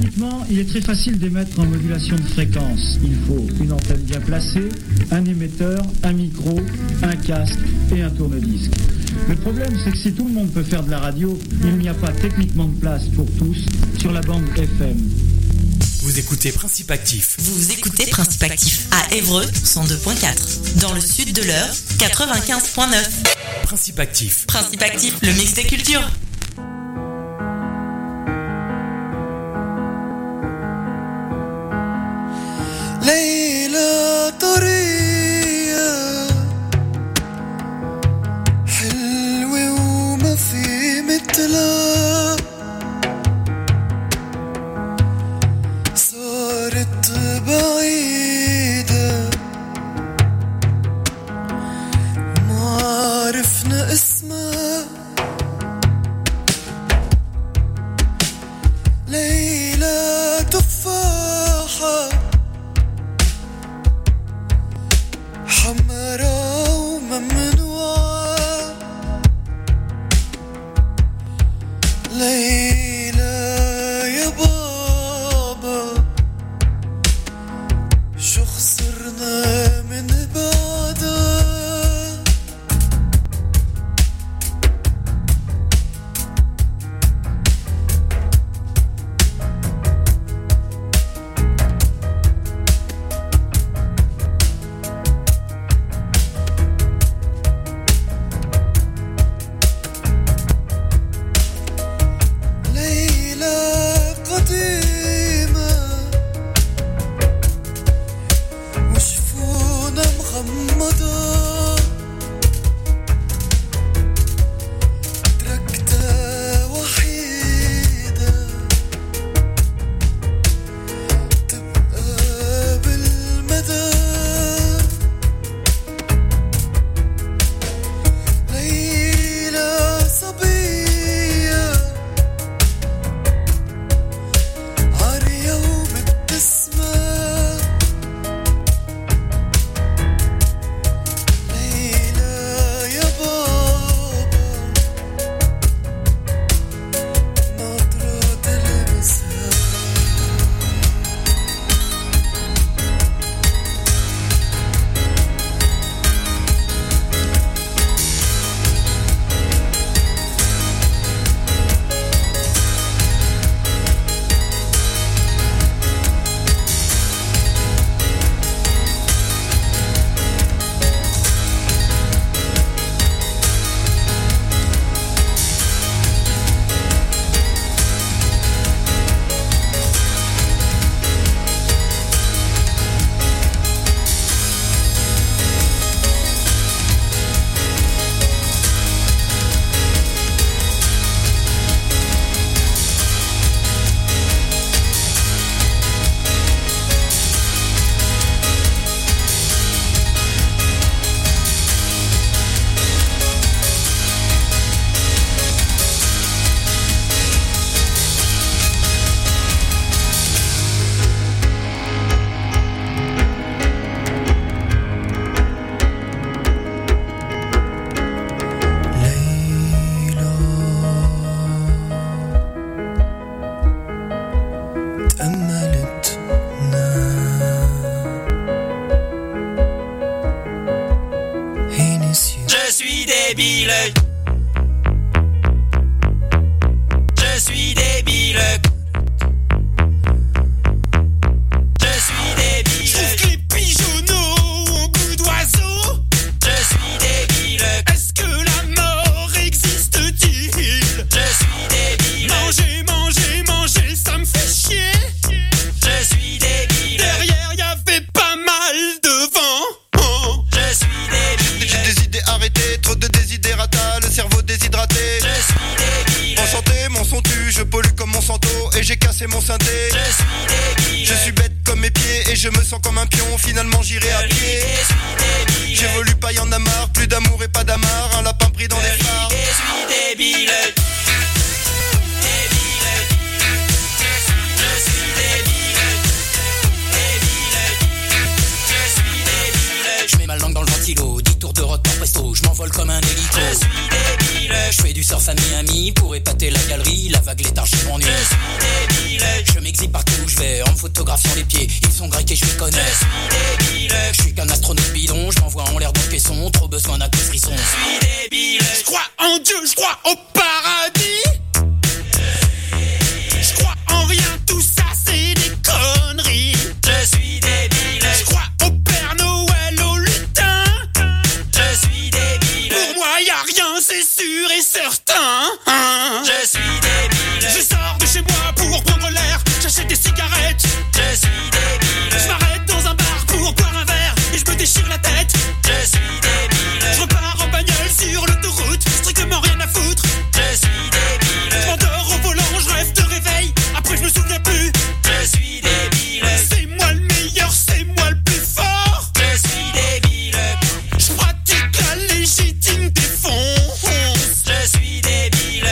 Techniquement, il est très facile d'émettre en modulation de fréquence. Il faut une antenne bien placée, un émetteur, un micro, un casque et un tourne-disque. Le problème, c'est que si tout le monde peut faire de la radio, il n'y a pas techniquement de place pour tous sur la bande FM. Vous écoutez Principe Actif. Vous écoutez Principe Actif à Évreux 102.4. Dans le sud de l'Eure 95.9. Principe Actif. Principe Actif, le mix des cultures. ليلة طرية حلوة وما في مثلها صارت بعيدة ما عرفنا اسمها ليلة تفاحة حمرا وممنوعة ليلى يا بابا شو خسرنا من بعدها Je fais du surf à Miami pour épater la galerie. La vague léthargie m'ennuie. Je m'exhibe par photographiant les pieds. Ils sont grecs et je les connais. Je suis débile. Je suis qu'un astronaute bidon. Je m'envoie en l'air dans le caisson. Trop besoin d'un coup de frisson. Je suis débile. Je crois en Dieu, je crois au paradis. Je crois en rien, tout ça c'est des conneries. Je suis débile. Je crois au Père Noël, au lutin. Je suis débile. Pour moi y'a rien, c'est sûr et certain. Je suis débile. Je sors de chez moi pour prendre l'air. J'achète des cigarettes. Je suis débile. Je m'arrête dans un bar pour boire un verre et je me déchire la tête. Je suis débile. Je repars en bagnole sur l'autoroute, strictement rien à foutre. Je suis débile. Je m'endors au volant, je rêve de réveil. Après je me souviens plus. Je suis débile. C'est moi le meilleur, c'est moi le plus fort. Je suis débile. Je pratique la légitime défense. Je suis débile.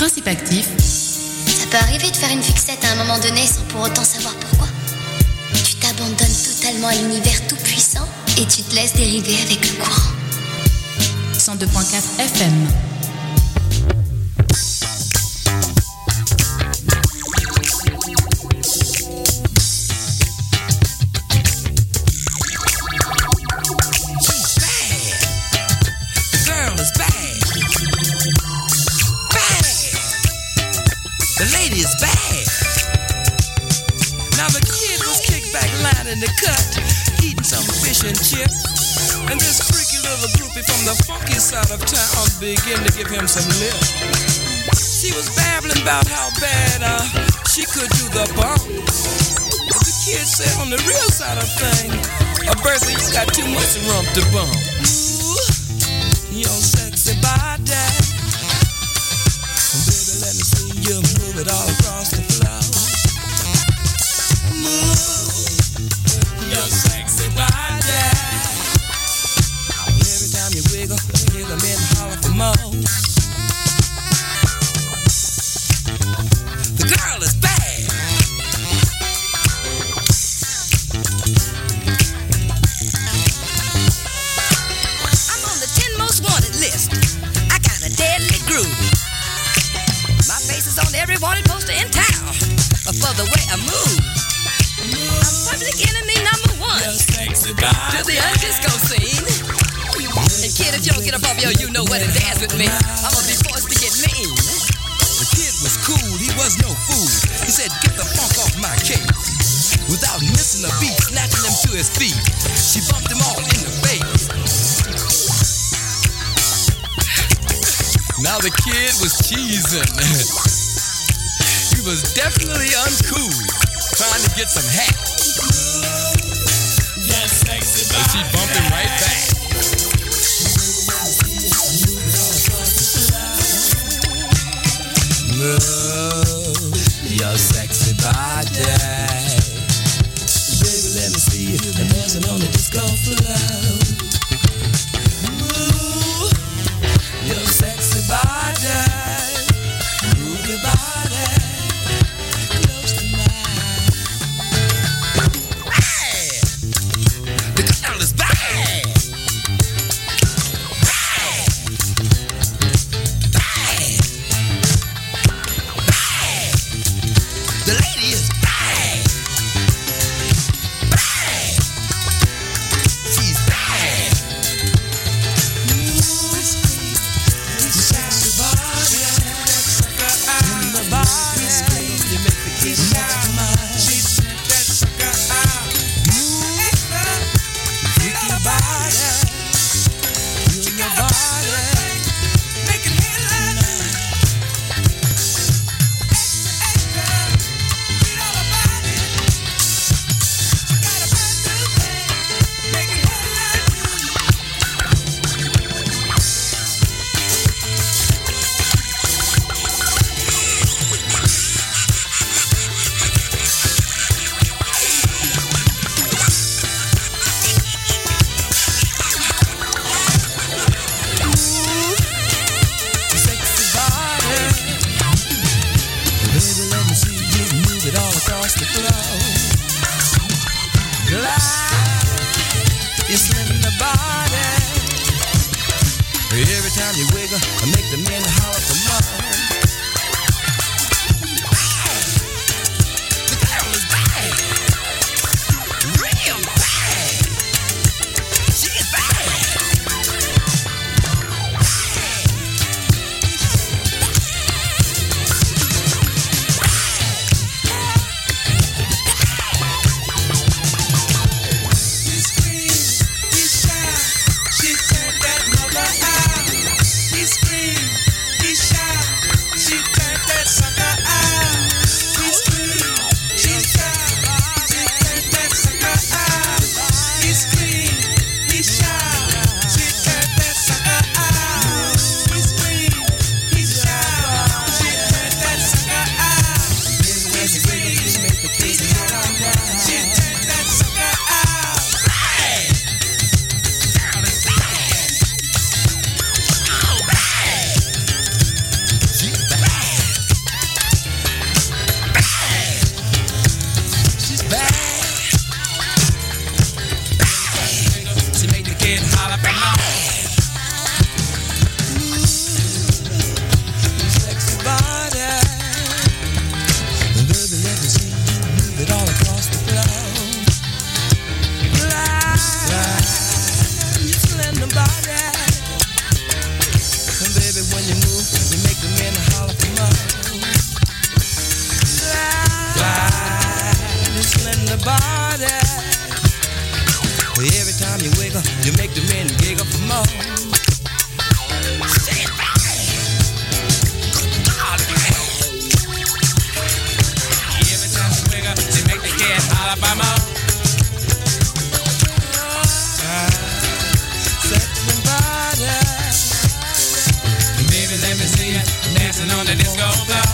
Principe actif. Ça peut arriver de faire une fixette à un moment donné sans pour autant savoir pourquoi. Tu t'abandonnes totalement à l'univers tout puissant et tu te laisses dériver avec le courant. 102.4 FM. In the cut, eating some fish and chips. And this freaky little groupie from the funky side of town began to give him some lip. She was babbling about how bad she could do the bump. But the kid said on the real side of things, Bertha, you got too much rump to bump. Ooh, your sexy body. Baby, let me see you move it all across the floor. Move your sexy body. Every time you wiggle, you hear the men holler for more. The girl is bad. I'm on the 10 most wanted list. I got a deadly groove. My face is on every wanted poster in town for the way I move. I'm public enemy number one to the undisco scene. And kid, if you don't get up off you know what to dance with me, I'm gonna be forced to get lean. The kid was cool, he was no fool. He said, get the funk off my case. Without missing a beat, snatching him to his feet, she bumped him all in the face. Now the kid was cheesing. He was definitely uncool, trying to get some hat. Yes, sexy body. But she bumped him right back. Move your sexy body. Baby, let me see you dancing on the disco floor. Move your sexy body. Move your body. Every time you wiggle, I make the men holler for more. The girl is bad, real bad. She is bad. She screams, she shouts, she turned that mother out. He screamed, he shouted, on the disco floor.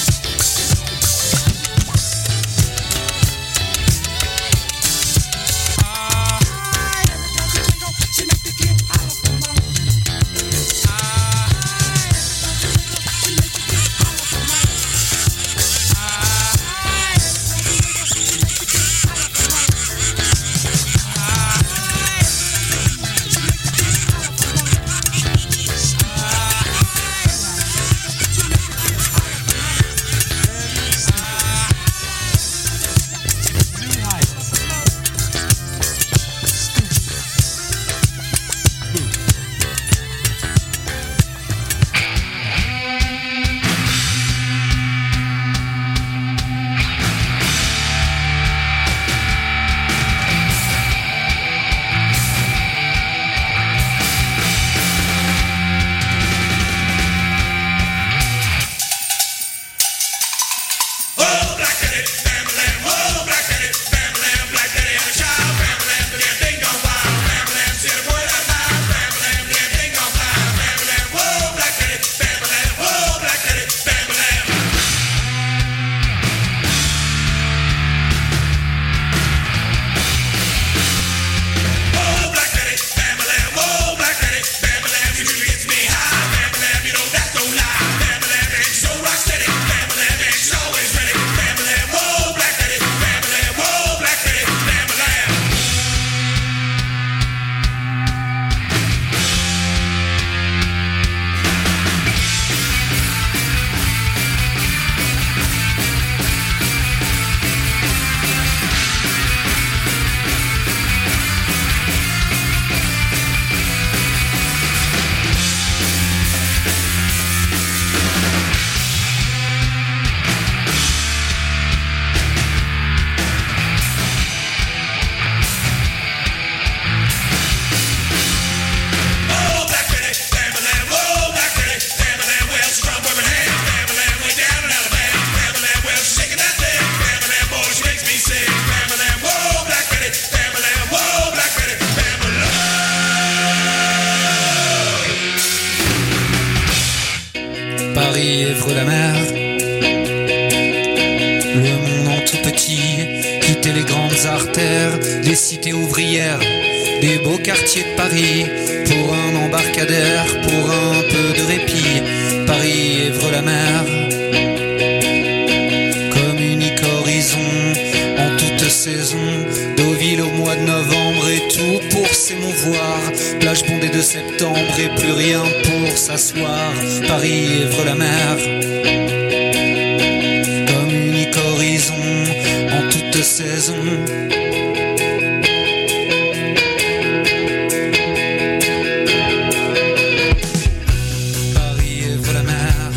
Paris, Évreux, la mer. Le monde en tout petit, quitter les grandes artères, les cités ouvrières, des beaux quartiers de Paris, pour un embarcadère, pour un peu de répit. Paris, Évreux, la mer. Comme unique horizon, en toute saison, Deauville au mois de novembre et tout pour s'émouvoir. Plage bondée de septembre et plus rien pour s'asseoir. Paris, Évreux, la mer. Comme unique horizon, en toute saison. Paris, Évreux, la mer.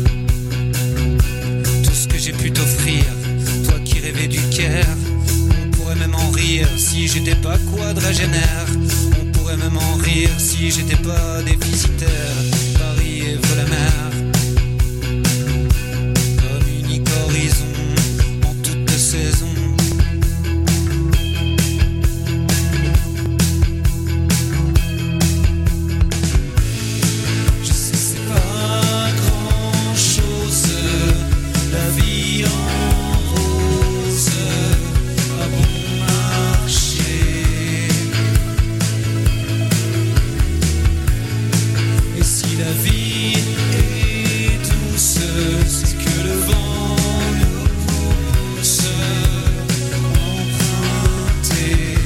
Tout ce que j'ai pu t'offrir, toi qui rêvais du Caire. On pourrait même en rire si j'étais pas quadragénaire. On pourrait même en rire si j'étais pas déficitaire. Paris, Évreux, la mer. Comme unique horizon, en toute saison. Je sais c'est pas grand chose, la vie en rose, à bon marché. Et si la vie est douce, c'est que le vent nous pousse emprunter.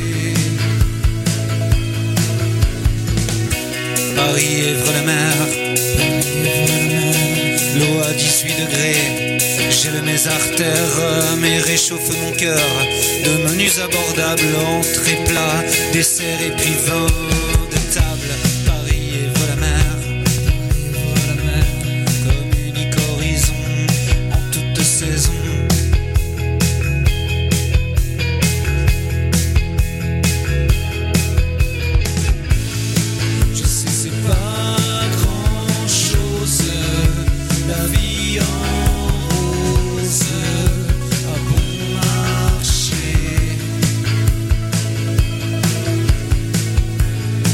Paris, Évreux, la mer. L'eau à 18 degrés, gèle mes artères, mais réchauffe mon cœur. De menus abordables, entrée plat, dessert et puis vin de table. Paris, Évreux, la mer. Comme unique horizon, en toute saison. Je sais c'est pas grand chose, la vie en rose, à bon marché.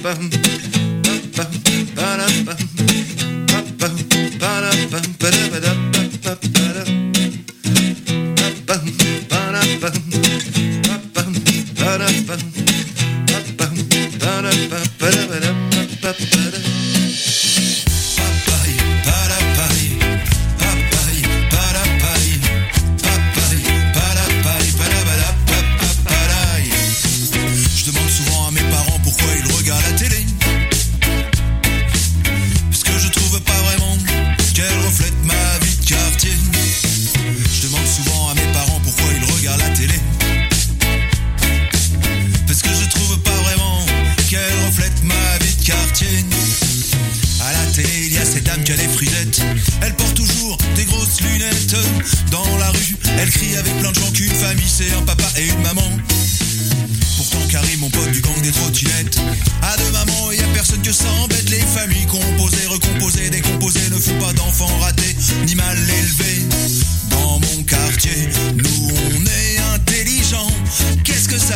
Dans la rue, elle crie avec plein de gens qu'une famille c'est un papa et une maman.